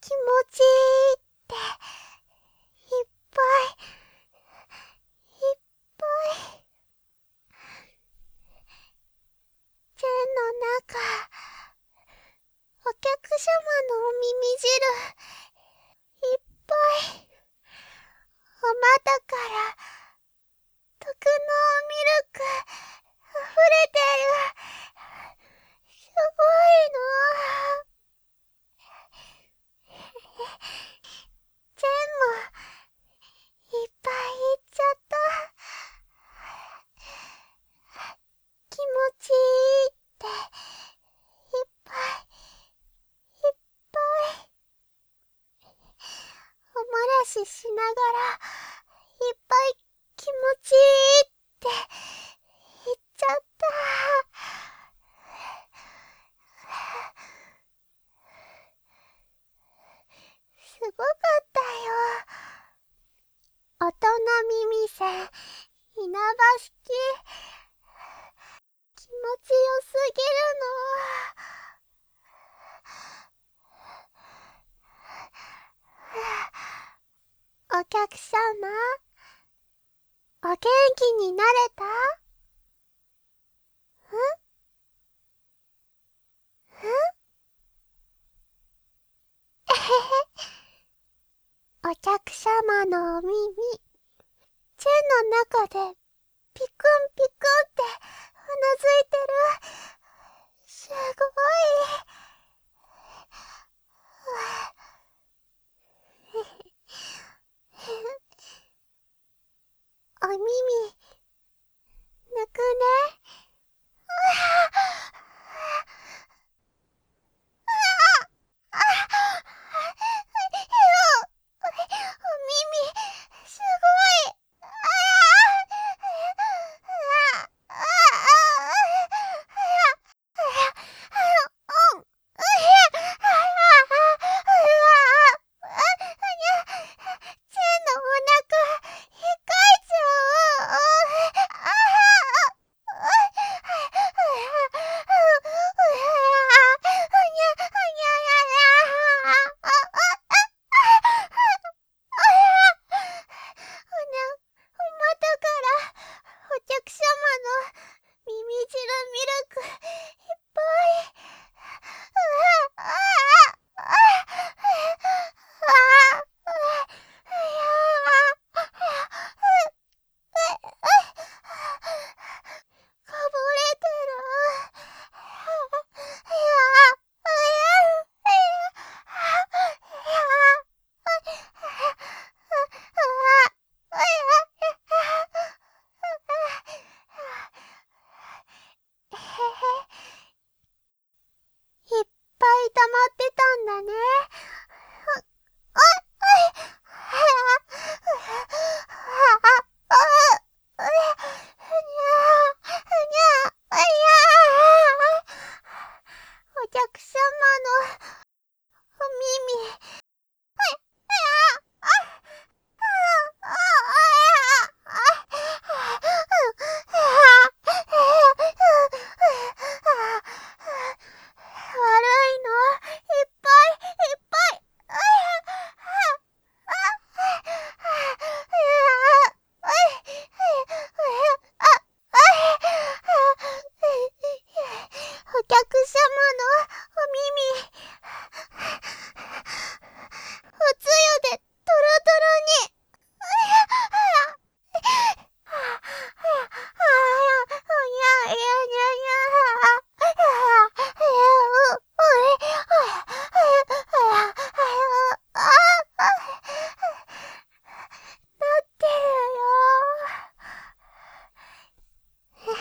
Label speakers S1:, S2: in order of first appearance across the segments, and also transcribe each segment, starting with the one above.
S1: 気持ちいいっていっぱいいっぱい。チェーンの中、お客様のお耳汁いっぱい。お股から特濃ミルク溢れてる。すごいの。チェーンもいっぱいいっちゃった。気持ちいいっていっぱいいっぱい。おもらししながらいっぱい気持ちいいって言っちゃった。すごかったよ。大人耳栓稲葉式。気持ちよすぎるの。お客様、お元気になれた？えへへ。お客様のお耳、チェーンの中でピクンピクンってうなずいてる。すごい。お耳、ぬくね。お耳、すごい。チェのお腹、ひっかいちゃお股からお客様の耳汁ミルクいっぱい。こぼれてる。いっぱい溜まってたんだね。お客様のお耳。悪いのいっぱいいっぱい。お客様のお耳、おつゆでトロトロに。なってるよ。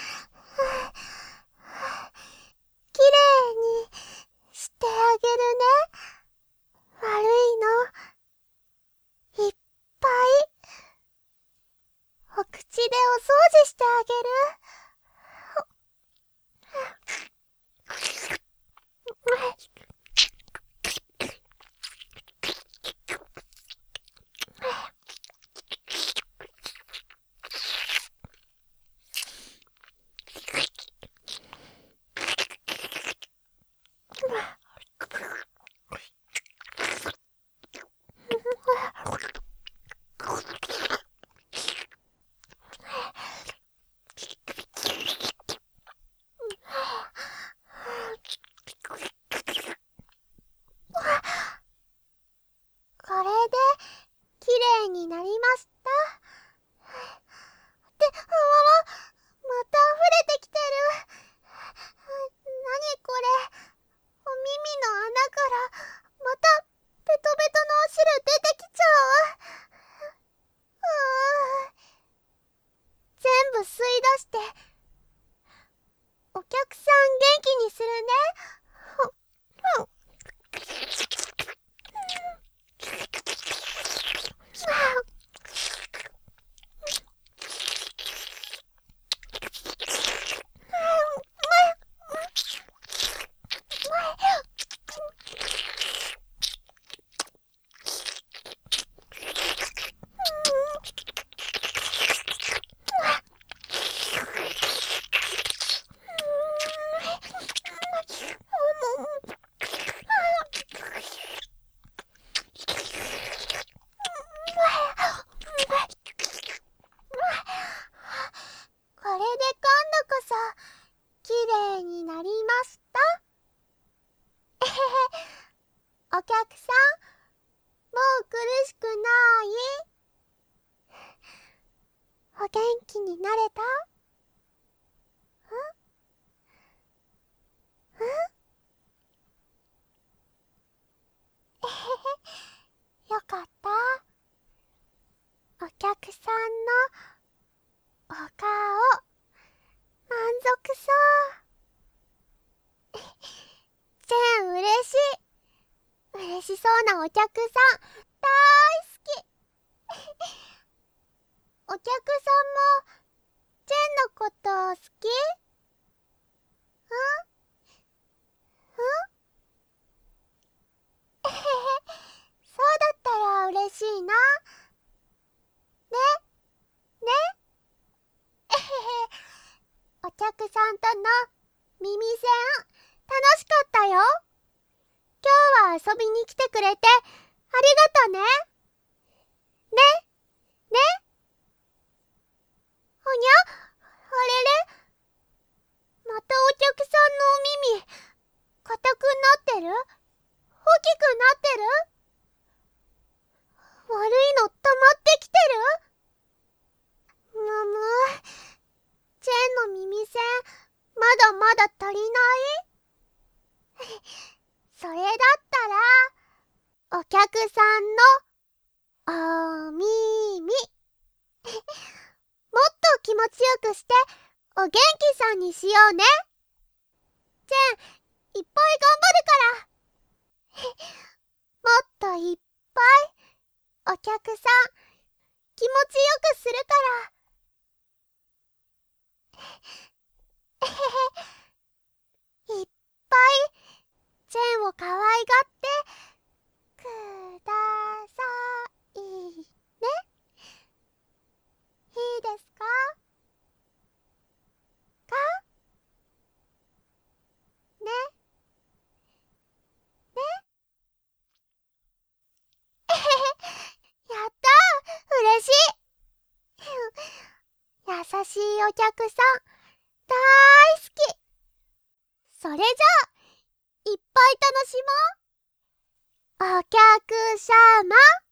S1: きれいにしてあげるね。悪いのいっぱいお口でお掃除してあげる。 お客さん、もう苦しくない？お元気になれた？えへへ、よかった。お客さんのお顔、満足そう。チェン嬉しい。嬉しそうなお客さん、大好き。お客さんも、チェンのこと好き？えへへ、そうだったら嬉しいな。ね、ね、えへへ。お客さんとの耳栓、楽しかったよ。今日は遊びに来てくれて、ありがとね。ね、ね。おにゃ、あれれ、またお客さんのお耳、硬くなってる？大きくなってる？悪いの溜まってきてる？むむ、チェーンの耳栓、まだまだ足りない？それだったら、お客さんのお耳、もっと気持ちよくして、お元気さんにしようね。チェン、いっぱい頑張るから。もっといっぱい、お客さん、気持ちよくするから。えへへ、いっぱい、チェンを可愛がってくださいね。いいですか？ね、ね。えへへ、やったー、嬉しい。優しいお客さん、大好き。それじゃあ、いっぱい楽しもう。お客様。